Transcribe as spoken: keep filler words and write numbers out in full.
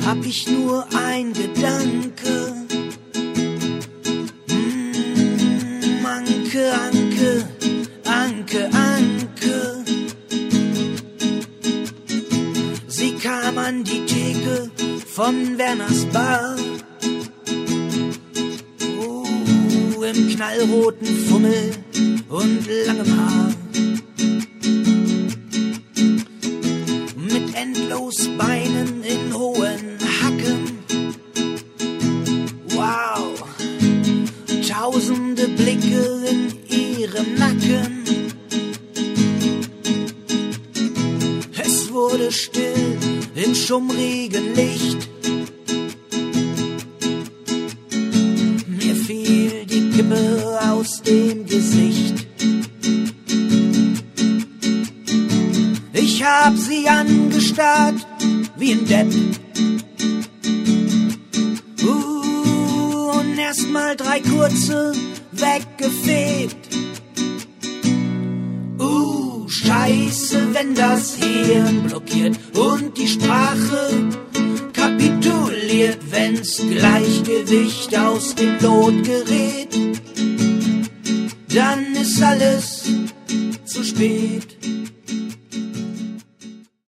hab ich nur ein Gedanke. Mm, Anke, Anke, Anke, Anke. Sie kam an die Theke von Werners Bar. Oh, im knallroten Fummel und langem Haar. Mit endlos Beinen in hohen Hacken. Wow, tausende Blicke in ihrem Nacken. Es wurde still im schummrigen Licht. Mir fiel die Kippe aus dem Gesicht. Ich hab sie angestarrt wie ein Depp. Uh, und erst mal drei kurze weggefegt. Uh, scheiße, wenn das Hirn blockiert und die Sprache kapituliert, wenn's Gleichgewicht aus dem Lot gerät, dann ist alles zu spät.